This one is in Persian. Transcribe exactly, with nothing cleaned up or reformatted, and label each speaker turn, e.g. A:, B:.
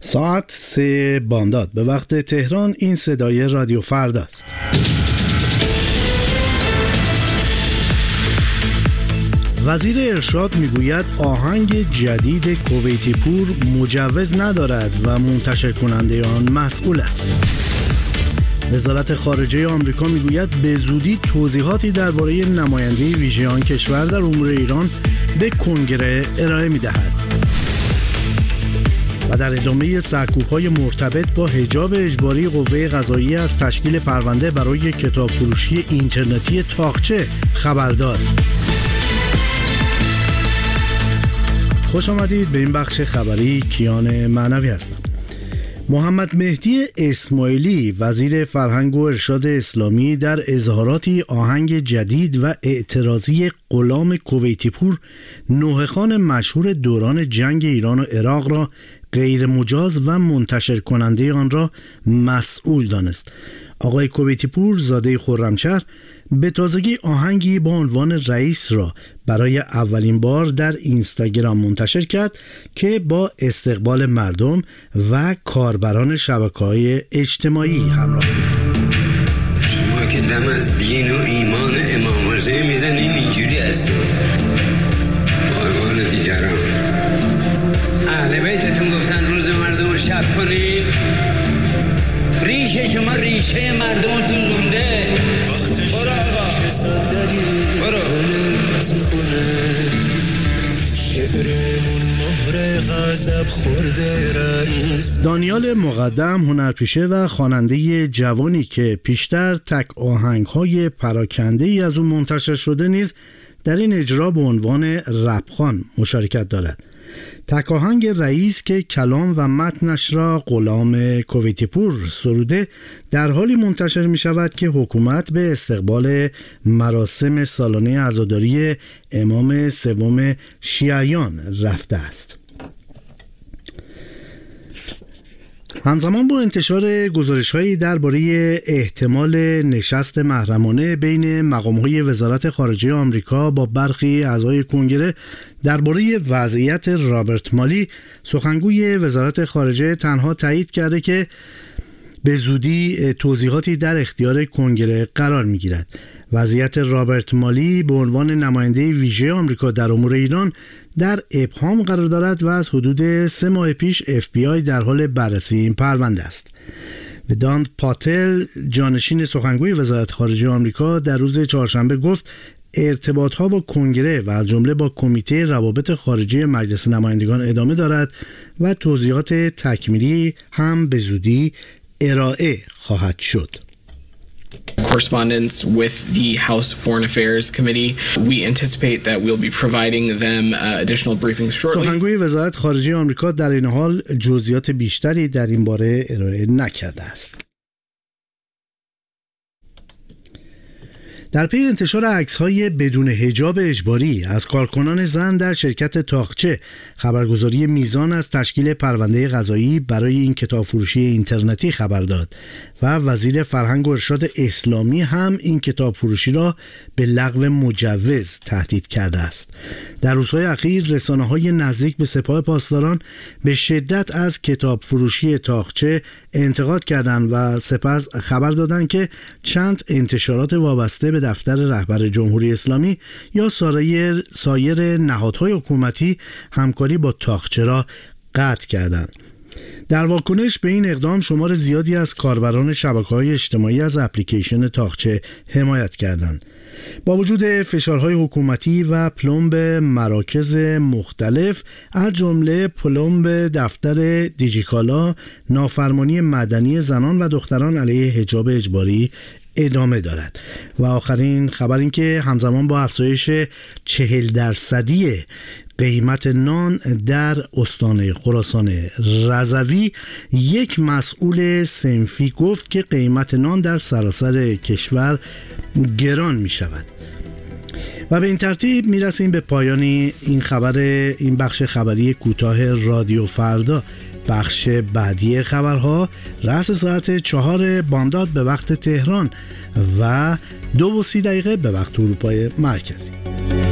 A: ساعت سه بامداد به وقت تهران. این صدای رادیو فردا است. وزیر ارشاد میگوید آهنگ جدید کویتی پور مجوز ندارد و منتشر کننده آن مسئول است. وزارت خارجه آمریکا میگوید به زودی توضیحاتی درباره نماینده ویژه آن کشور در امور ایران به کنگره ارائه میدهد. و در ادامه سرکوب‌های مرتبط با حجاب اجباری قوه قضاییه از تشکیل پرونده برای کتاب فروشی اینترنتی طاقچه خبر داد. خوش آمدید به این بخش خبری. کیان معنوی هستم. محمد مهدی اسماعیلی وزیر فرهنگ و ارشاد اسلامی در اظهاراتی آهنگ جدید و اعتراضی غلام کویتی پور نوحه‌خوان مشهور دوران جنگ ایران و عراق را غیر مجاز و منتشر کننده آن را مسئول دانست. آقای کویتی پور زاده خرمشهر به تازگی آهنگی با عنوان رئیس را برای اولین بار در اینستاگرام منتشر کرد که با استقبال مردم و کاربران شبکه‌های اجتماعی همراه بود.
B: شما که دم از دین و ایمان امام رضا میزنین اینجوری هست. فرمان دیگران اهل بیتتون گفتن روز مردم رو شب کنین. ریشه شما ریشه مردم سوزونده. برو آقا برو.
A: دانیال مقدم هنرپیشه و خواننده جوانی که پیشتر تک آهنگ‌های پراکنده ای از اون منتشر شده نیز در این اجرا به عنوان رپخوان مشارکت دارد. تک آهنگ رئیس که کلام و متنش را غلام کویتی پور سروده در حالی منتشر می شود که حکومت به استقبال مراسم سالانه عزاداری امام سوم شیعیان رفته است. همزمان با انتشار گزارش‌هایی درباره احتمال نشست محرمانه بین مقام‌های وزارت خارجه آمریکا با برخی اعضای کنگره درباره وضعیت رابرت مالی، سخنگوی وزارت خارجه تنها تایید کرده که به زودی توضیحاتی در اختیار کنگره قرار می‌گیرد. وضعیت رابرت مالی به عنوان نماینده ویژه آمریکا در امور ایران در ابهام قرار دارد و از حدود سه ماه پیش اف بی آی در حال بررسی این پرونده است. ودانت پاتل، جانشین سخنگوی وزارت خارجه آمریکا، در روز چهارشنبه گفت ارتباط‌ها با کنگره و از جمله با کمیته روابط خارجی مجلس نمایندگان ادامه دارد و توضیحات تکمیلی هم به زودی ارائه خواهد شد.
C: Correspondence with the House Foreign Affairs Committee. We anticipate that we'll be providing them uh, additional briefings shortly.
A: سخنگوی وزارت خارجه آمریکا در این حال جزئیات بیشتری در این باره ارائه نکرده است. در پی انتشار عکس‌های بدون حجاب اجباری از کارکنان زن در شرکت طاقچه، خبرگزاری میزان از تشکیل پرونده قضایی برای این کتاب فروشی اینترنتی خبر داد و وزیر فرهنگ و ارشاد اسلامی هم این کتاب فروشی را به لغو مجوز تهدید کرده است. در روزهای اخیر رسانه‌های نزدیک به سپاه پاسداران به شدت از کتاب فروشی طاقچه انتقاد کردند و سپس خبر دادند که چند انتشارات وابسته به دفتر رهبر جمهوری اسلامی یا سایر سایر نهادهای حکومتی همکاری با طاقچه را قطع کردند. در واکنش به این اقدام شمار زیادی از کاربران شبکه‌های اجتماعی از اپلیکیشن طاقچه حمایت کردند. با وجود فشارهای حکومتی و پلمب مراکز مختلف از جمله پلمب دفتر دیجیکالا، نافرمانی مدنی زنان و دختران علیه حجاب اجباری ادامه دارد. و آخرین خبر این که همزمان با افزایش چهل درصدی قیمت نان در استان خراسان رضوی، یک مسئول صنفی گفت که قیمت نان در سراسر کشور گران می شود. و به این ترتیب می رسیم به پایان این خبر این بخش خبری کوتاه رادیو فردا. بخش بعدی خبرها رأس ساعت چهار بامداد به وقت تهران و دو و سی دقیقه به وقت اروپای مرکزی.